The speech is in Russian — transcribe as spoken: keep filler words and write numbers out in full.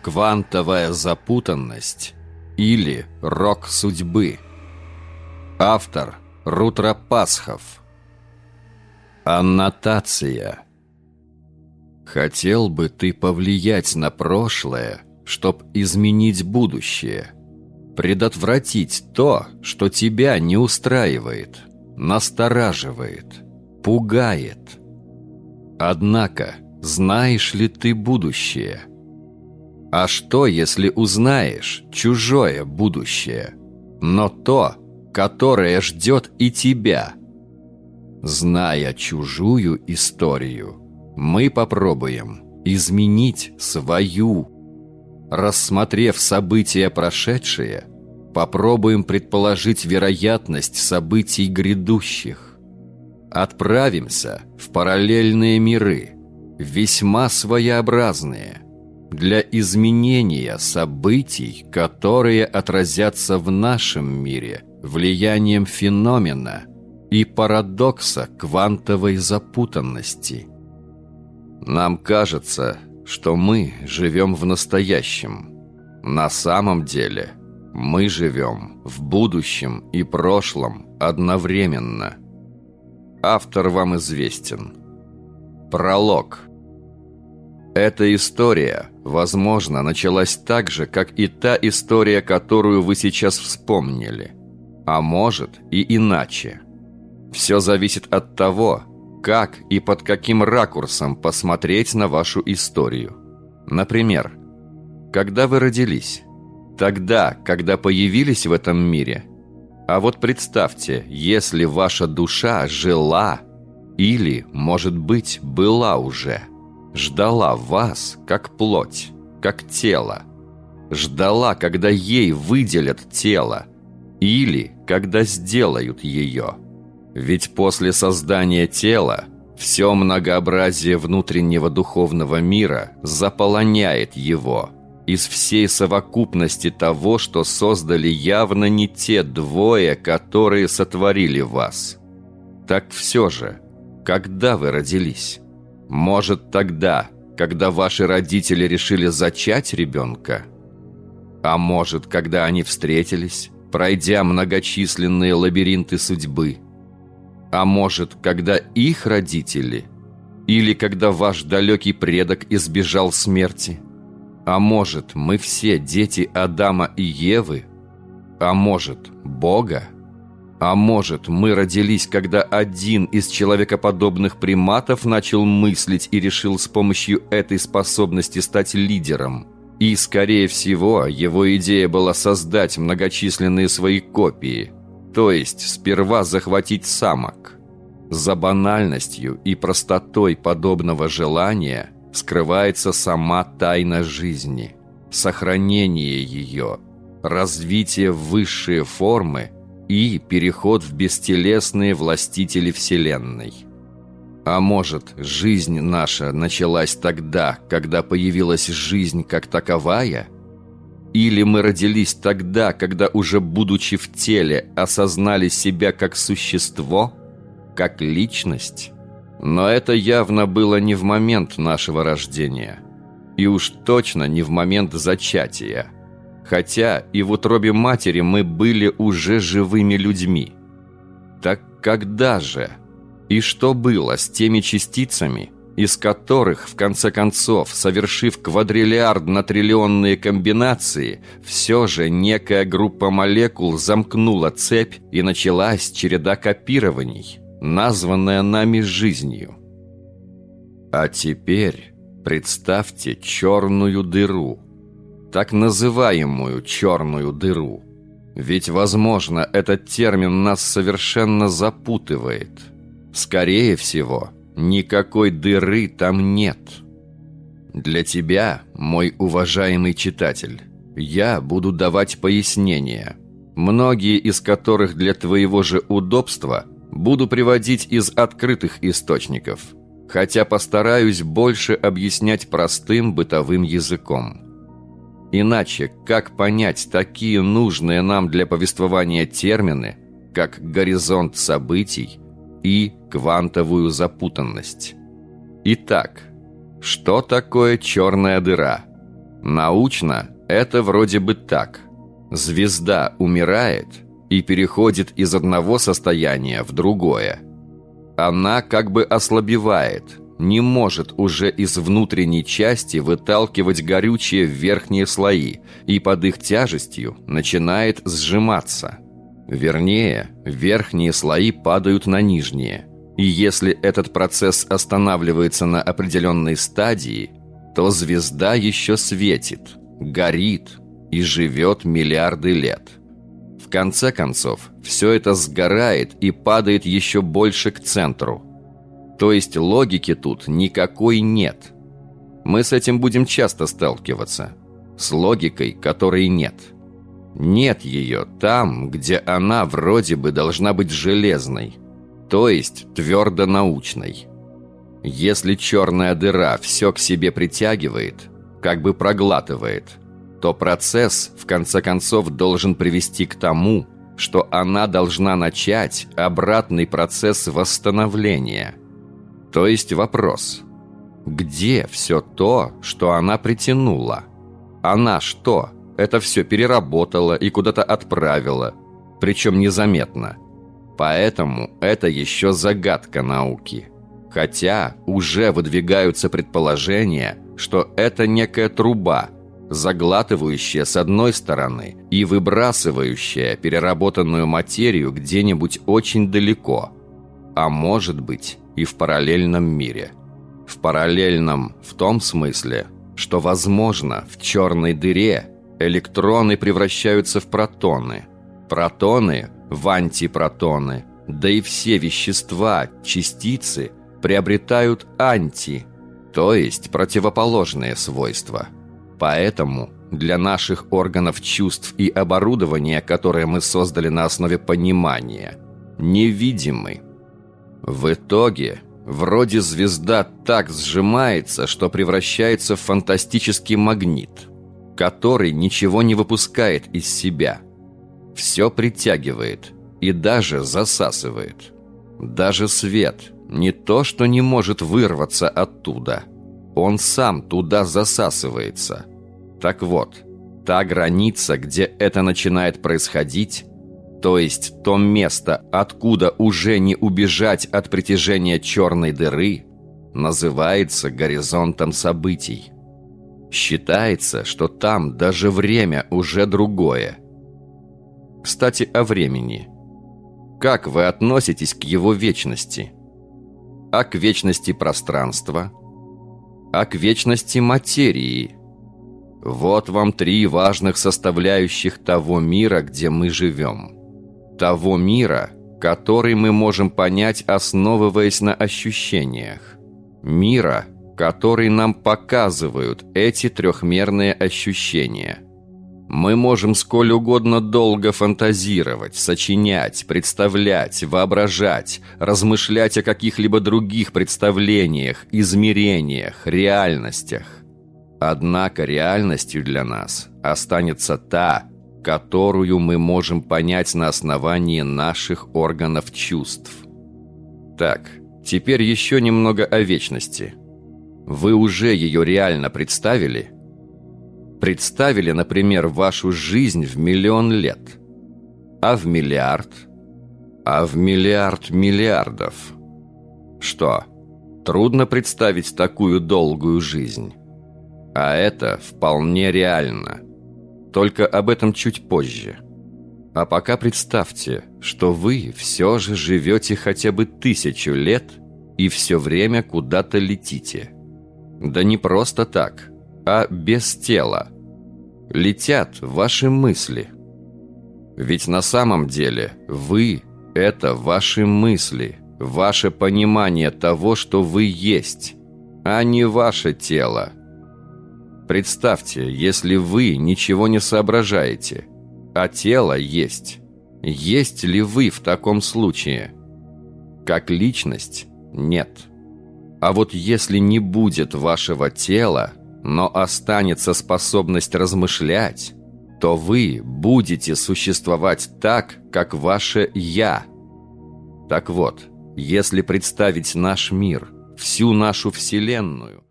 Квантовая запутанность или рок судьбы. Автор Рутра Пасхов. Аннотация. Хотел бы ты повлиять на прошлое, чтоб изменить будущее, предотвратить то, что тебя не устраивает, настораживает, пугает. Однако, знаешь ли ты будущее? А что, если узнаешь чужое будущее, но то, которое ждет и тебя? Зная чужую историю, мы попробуем изменить свою. Рассмотрев события прошедшие, попробуем предположить вероятность событий грядущих. Отправимся в параллельные миры, весьма своеобразные, для изменения событий, которые отразятся в нашем мире влиянием феномена и парадокса квантовой запутанности. Нам кажется, что мы живем в настоящем. На самом деле мы живем в будущем и прошлом одновременно. Автор вам известен. Пролог. Эта история, возможно, началась так же, как и та история, которую вы сейчас вспомнили. А может и иначе. Все зависит от того, как и под каким ракурсом посмотреть на вашу историю. Например, когда вы родились? Тогда, когда появились в этом мире? А вот представьте, если ваша душа жила или, может быть, была уже, ждала вас как плоть, как тело, ждала, когда ей выделят тело, или когда сделают ее. Ведь после создания тела все многообразие внутреннего духовного мира заполоняет его из всей совокупности того, что создали явно не те двое, которые сотворили вас. Так все же, когда вы родились? Может, тогда, когда ваши родители решили зачать ребенка? А может, когда они встретились, пройдя многочисленные лабиринты судьбы? А может, когда их родители? Или когда ваш далекий предок избежал смерти? А может, мы все дети Адама и Евы? А может, Бога? А может, мы родились, когда один из человекоподобных приматов начал мыслить и решил с помощью этой способности стать лидером? И, скорее всего, его идея была создать многочисленные свои копии, то есть сперва захватить самок. За банальностью и простотой подобного желания скрывается сама тайна жизни, сохранение ее, развитие в высшие формы и переход в бестелесные властители Вселенной. А может, жизнь наша началась тогда, когда появилась жизнь как таковая? Или мы родились тогда, когда уже будучи в теле, осознали себя как существо, как личность? Но это явно было не в момент нашего рождения. И уж точно не в момент зачатия. Хотя и в утробе матери мы были уже живыми людьми. Так когда же? И что было с теми частицами, из которых, в конце концов, совершив квадриллиардно-триллионные комбинации, все же некая группа молекул замкнула цепь и началась череда копирований, названная нами жизнью? А теперь представьте черную дыру. Так называемую черную дыру. Ведь, возможно, этот термин нас совершенно запутывает. Скорее всего, никакой дыры там нет. Для тебя, мой уважаемый читатель, я буду давать пояснения, многие из которых для твоего же удобства буду приводить из открытых источников, хотя постараюсь больше объяснять простым бытовым языком. Иначе как понять такие нужные нам для повествования термины, как горизонт событий и квантовую запутанность? Итак, что такое черная дыра? Научно это вроде бы так. Звезда умирает и переходит из одного состояния в другое. Она как бы ослабевает, не может уже из внутренней части выталкивать горючее в верхние слои, и под их тяжестью начинает сжиматься. Вернее, верхние слои падают на нижние. И если этот процесс останавливается на определенной стадии, то звезда еще светит, горит и живет миллиарды лет. В конце концов, все это сгорает и падает еще больше к центру. То есть логики тут никакой нет. Мы с этим будем часто сталкиваться. С логикой, которой нет. Нет ее там, где она вроде бы должна быть железной. То есть твердо научной. Если черная дыра все к себе притягивает, как бы проглатывает, то процесс, в конце концов, должен привести к тому, что она должна начать обратный процесс восстановления. То есть вопрос: где все то, что она притянула? Она что, это все переработала и куда-то отправила, причем незаметно? Поэтому это еще загадка науки. Хотя уже выдвигаются предположения, что это некая труба, заглатывающая с одной стороны и выбрасывающая переработанную материю где-нибудь очень далеко, а может быть и в параллельном мире. В параллельном в том смысле, что, возможно, в черной дыре электроны превращаются в протоны, протоны в антипротоны, да и все вещества, частицы приобретают анти, то есть противоположные свойства. Поэтому для наших органов чувств и оборудования, которые мы создали на основе понимания, невидимы. В итоге, вроде звезда так сжимается, что превращается в фантастический магнит, который ничего не выпускает из себя. Все притягивает и даже засасывает. Даже свет не то, что не может вырваться оттуда. Он сам туда засасывается. Так вот, та граница, где это начинает происходить, то есть то место, откуда уже не убежать от притяжения черной дыры, называется горизонтом событий. Считается, что там даже время уже другое. Кстати, о времени. Как вы относитесь к его вечности? А к вечности пространства? А к вечности материи? Вот вам три важных составляющих того мира, где мы живем. Того мира, который мы можем понять, основываясь на ощущениях. Мира, который нам показывают эти трехмерные ощущения. Мы можем сколь угодно долго фантазировать, сочинять, представлять, воображать, размышлять о каких-либо других представлениях, измерениях, реальностях. Однако реальностью для нас останется та, которую мы можем понять на основании наших органов чувств. Так, теперь еще немного о вечности. Вы уже ее реально представили? Представили, например, вашу жизнь в миллион лет? А в миллиард? А в миллиард миллиардов? Что, трудно представить такую долгую жизнь? А это вполне реально. Только об этом чуть позже. А пока представьте, что вы все же живете хотя бы тысячу лет и все время куда-то летите. Да не просто так, а без тела. Летят ваши мысли. Ведь на самом деле вы – это ваши мысли, ваше понимание того, что вы есть, а не ваше тело. Представьте, если вы ничего не соображаете, а тело есть. Есть ли вы в таком случае? Как личность – нет. А вот если не будет вашего тела, но останется способность размышлять, то вы будете существовать так, как ваше «я». Так вот, если представить наш мир, всю нашу Вселенную,